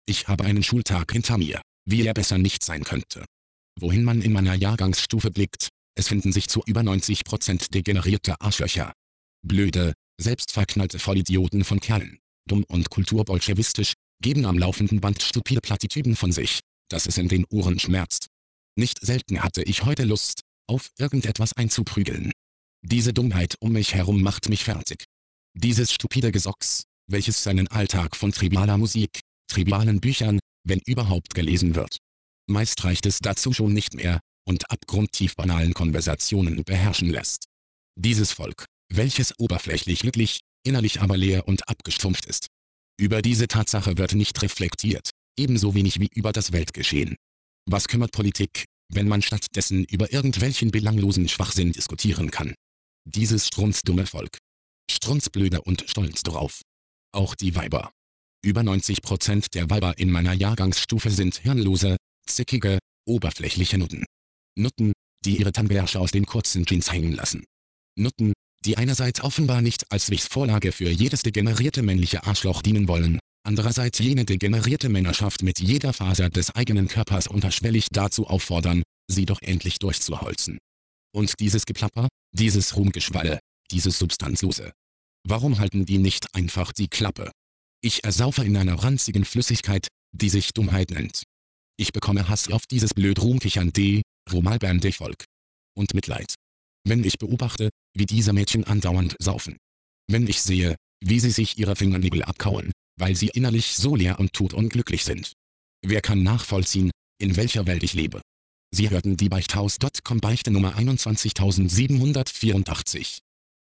Ich habe einen Schultag hinter mir, wie er besser nicht sein könnte. Wohin man in meiner Jahrgangsstufe blickt, es finden sich zu über 90% degenerierte Arschlöcher. Blöde, selbstverknallte Vollidioten von Kerlen, dumm und kulturbolschewistisch, geben am laufenden Band stupide Plattitüden von sich, dass es in den Ohren schmerzt. Nicht selten hatte ich heute Lust, auf irgendetwas einzuprügeln. Diese Dummheit um mich herum macht mich fertig. Dieses stupide Gesocks, welches seinen Alltag von trivialer Musik, trivialen Büchern, wenn überhaupt gelesen wird. Meist reicht es dazu schon nicht mehr, und abgrundtief banalen Konversationen beherrschen lässt. Dieses Volk, welches oberflächlich glücklich, innerlich aber leer und abgestumpft ist. Über diese Tatsache wird nicht reflektiert, ebenso wenig wie über das Weltgeschehen. Was kümmert Politik, wenn man stattdessen über irgendwelchen belanglosen Schwachsinn diskutieren kann? Dieses strunzdumme Volk. Strunzblöde und stolz drauf. Auch die Weiber. Über 90% der Weiber in meiner Jahrgangsstufe sind hirnlose, zickige, oberflächliche Nutten. Nutten, die ihre Tannenbärsche aus den kurzen Jeans hängen lassen. Nutten, die einerseits offenbar nicht als Vorlage für jedes degenerierte männliche Arschloch dienen wollen, andererseits jene degenerierte Männerschaft mit jeder Faser des eigenen Körpers unterschwellig dazu auffordern, sie doch endlich durchzuholzen. Und dieses Geplapper, dieses Ruhmgeschwalle, dieses Substanzlose. Warum halten die nicht einfach die Klappe? Ich ersaufe in einer ranzigen Flüssigkeit, die sich Dummheit nennt. Ich bekomme Hass auf dieses blöd rumkichernde, romalbernde Volk. Und Mitleid. Wenn ich beobachte, wie diese Mädchen andauernd saufen. Wenn ich sehe, wie sie sich ihre Fingernägel abkauen, weil sie innerlich so leer und todunglücklich sind. Wer kann nachvollziehen, in welcher Welt ich lebe? Sie hörten die Beichthaus.com Beichte Nummer 21784.